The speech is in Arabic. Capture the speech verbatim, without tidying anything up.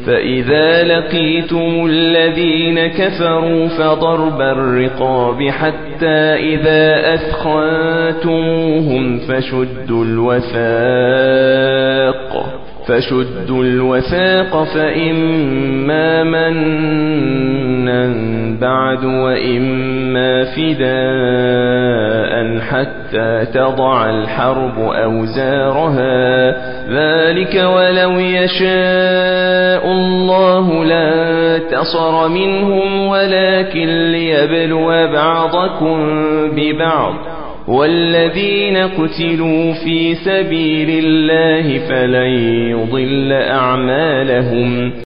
فإذا لقيتم الذين كفروا فضرب الرقاب حتى إذا أثخنتموهم فشدوا الوثاق فشدوا الوثاق فإما منا بعد وإما فداء حتى تضع الحرب أوزارها ذلك ولو يشاء الله لانتصر منهم ولكن ليبلو بعضكم ببعض والذين قتلوا في سبيل الله فلن يضل أعمالهم